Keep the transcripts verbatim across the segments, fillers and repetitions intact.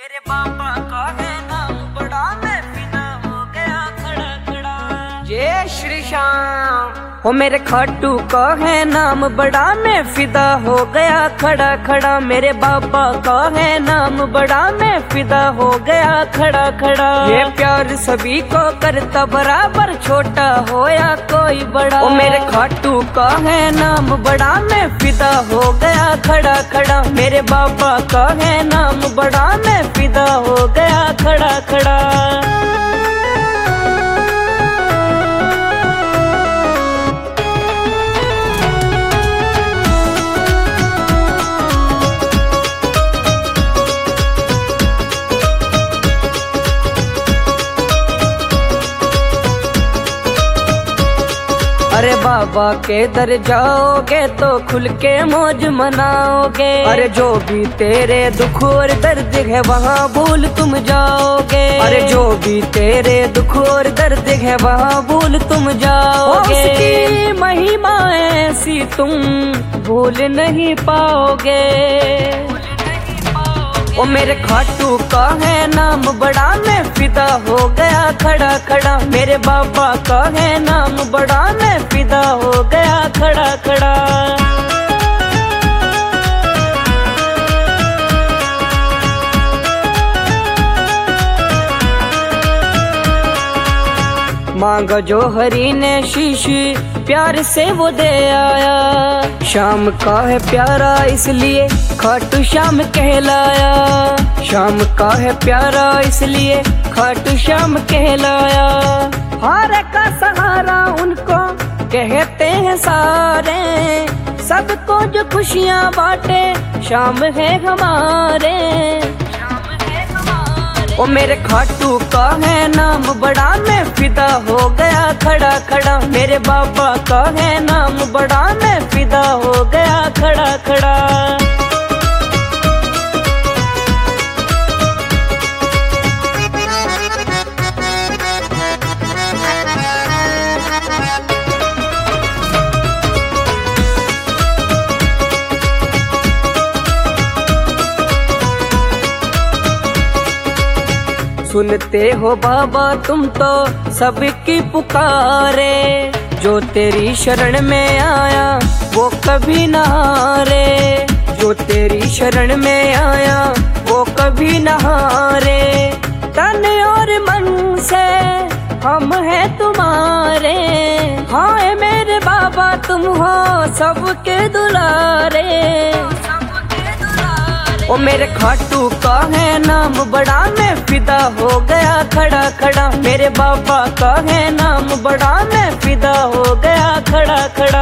मेरे पापा का है नाम बड़ा, मैं फिदा हो गया खड़ा खड़ा। जय श्री श्याम। हो मेरे खाटू का है नाम बड़ा, मैं फिदा हो गया खड़ा खड़ा। मेरे बाबा का है नाम बड़ा, मैं फिदा हो गया खड़ा खड़ा। ये प्यार सभी को करता बराबर, छोटा हो या कोई बड़ा। ओ मेरे खाटू का है नाम बड़ा, मैं फिदा हो गया खड़ा खड़ा। मेरे बाबा का है नाम बड़ा, मैं फिदा हो गया खड़ा खड़ा। अरे बाबा के दर जाओगे तो खुल के मौज मनाओगे। अरे जो भी तेरे दुख और दर्द है वहाँ भूल तुम जाओगे। अरे जो भी तेरे दुख और दर्द है वहाँ भूल तुम जाओगे। उसकी महिमा ऐसी तुम भूल नहीं पाओगे। ओ मेरे खाटू का है नाम बड़ा, मैं फिदा हो गया खड़ा खड़ा। मेरे बाबा का है नाम बड़ा, मैं फिदा हो गया खड़ा खड़ा। मांगा जो हरी ने शीशी, प्यार से वो दे आया। शाम का है प्यारा इसलिए खाटू श्याम कहलाया। शाम का है प्यारा इसलिए खाटू श्याम कहलाया। हार का सहारा उनको कहते हैं सारे, सबको जो खुशियाँ बांटे शाम है हमारे। ओ मेरे खाटू का है नाम बड़ा, मैं फिदा हो गया खड़ा खड़ा। मेरे बाबा का है नाम बड़ा, मैं फिदा हो गया खड़ा खड़ा। सुनते हो बाबा तुम तो सबकी पुकारे। जो तेरी शरण में आया वो कभी ना हारे। जो तेरी शरण में आया वो कभी ना हारे। तन और मन से हम हैं तुम्हारे। हाय मेरे बाबा तुम हो सबके दुलारे। ओ मेरे खाटू का है नाम बड़ा, मैं फिदा हो गया खड़ा खड़ा। मेरे बाबा का है नाम बड़ा, मैं फिदा हो गया खड़ा खड़ा।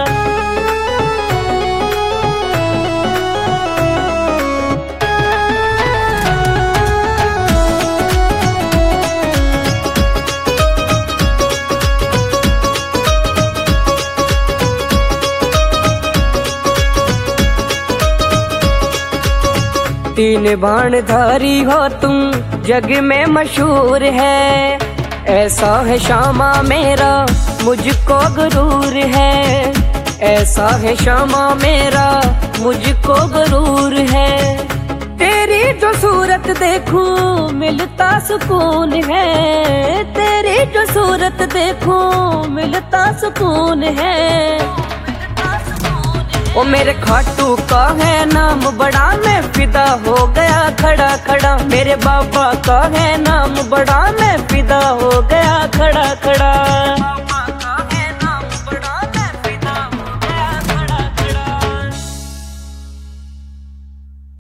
तीन बाण धारी हो तुम जग में मशहूर है। ऐसा है श्यामा मेरा मुझको गुरूर है। ऐसा है श्यामा मेरा मुझको गुरूर है। तेरी जो सूरत देखूं मिलता सुकून है। तेरी जो सूरत देखूं मिलता सुकून है। ओ मेरे खाटू का है नाम बड़ा, मैं फिदा हो गया खड़ा खड़ा। मेरे बाबा का है नाम बड़ा, मैं फिदा हो गया खड़ा खड़ा।